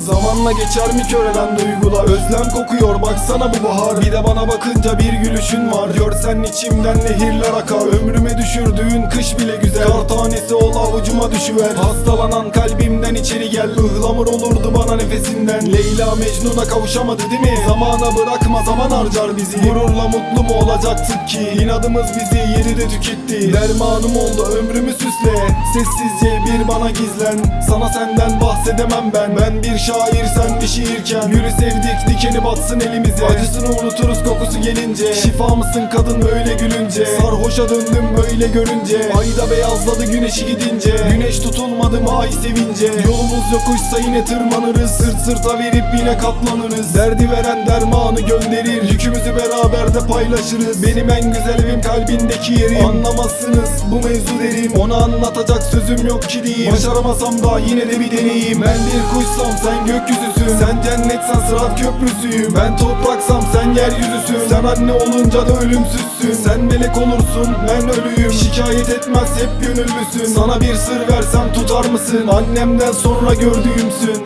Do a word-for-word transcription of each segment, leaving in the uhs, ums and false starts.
Zamanla geçer mi körelen duygular? Özlem kokuyor baksana bu bahar. Bir de bana bakınca bir gülüşün var. Görsen içimden nehirler akar. Ömrüme düşürdüğün kış bile güzel. Kar tanesi ol avucuma düşüver. Hastalanan kalbimden içeri gel. Ihlamur olurdu bana nefesinden. Leyla Mecnun'a kavuşamadı değil mi? Zamana bırakma, zaman harcar bizi. Gururla mutlu mu olacaktık ki? İnadımız bizi yeride tüketti. Dermanım oldu ömrümü süsle. Sessizce bir bana gizlen. Sana senden bahsedemem ben. Ben bir şair, sen bir şiirken. Gülü sevdik, dikeni batsın elimize. Acısını unuturuz kokusu gelince. Şifa mısın kadın böyle gülünce? Sarhoşa döndüm böyle görünce. Ayda beyazladı güneşi gidince. Güneş tutulmadı mı ay sevince? Yolumuz yokuşsa yine tırmanırız. Sırt sırta verip yine katlanırız. Derdi veren dermanı gönderir. Yükümüzü beraber de paylaşırız. Benim en güzel evim kalbindeki yerim. Anlamazsınız bu mevzu derim. Ona anlatacak sözüm yok ki diyeyim. Başaramasam da yine de bir deneyim. Ben bir kuşsam sen gökyüzüsün. Sen cennetsen sırat köprüsüyüm. Ben topraksam sen yeryüzüsün. Sen anne olunca da ölümsüzsün. Sen melek olursun ben ölüyüm. Şikayet etmez hep gönüllüsün. Sana bir sır versem tutar mısın? Annemden sonra gördüğümsün.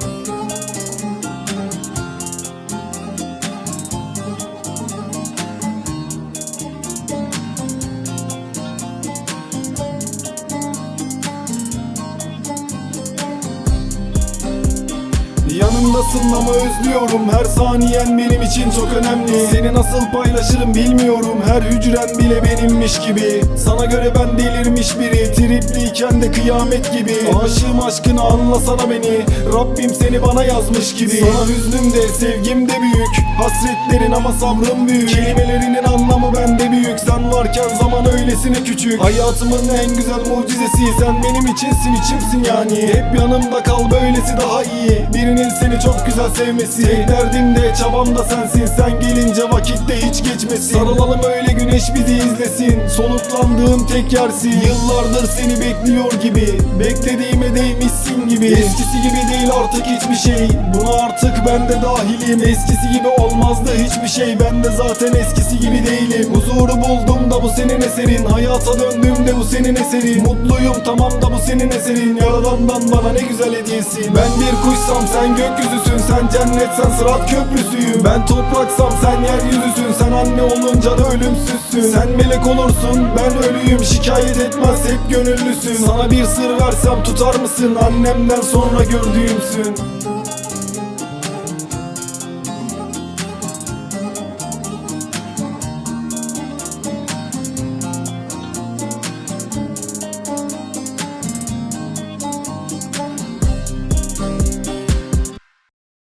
Yanımdasın ama özlüyorum. Her saniyen benim için çok önemli. Seni nasıl paylaşırım bilmiyorum. Her hücren bile benimmiş gibi. Sana göre ben delirmiş biri. Tripliyken de kıyamet gibi. Aşığım aşkına anlasana beni. Rabbim seni bana yazmış gibi. Sana hüznüm de sevgim de büyük. Hasretlerin ama sabrım büyük. Kelimelerinin anlamı bende büyük. Sen varken zaman öylesine küçük. Hayatımın en güzel mucizesi. Sen benim içinsin, içimsin yani. Hep yanımda kal, böylesi daha iyi. Birinin seni çok güzel sevmesi. Tek derdim de çabam da sensin. Sen gelince vakitte hiç geçmesin. Sarılalım öyle güneş bizi izlesin. Soluklandığım tek yersin. Yıllardır seni bekliyor gibi. Beklediğime değmişsin gibi. Eskisi gibi değil artık hiçbir şey. Buna artık ben de dahilim. Eskisi gibi olmazdı hiçbir şey. Ben de zaten eskisi gibi değilim. Huzuru buldum da bu senin eserin. Hayata döndüğümde bu senin eserin. Mutluyum tamam da bu senin eserin. Yaradandan bana ne güzel hediyesin. Ben bir kuşsam sen gökyüzüsün. Sen cennetsen sırat köprüsüyüm. Ben topraksam sen yeryüzüsün. Sen anne olunca da ölümsüzsün. Sen melek olursun ben ölüyüm. Şikayet etmez hep gönüllüsün. Sana bir sır versem tutar mısın? Annemden sonra gördüğümsün.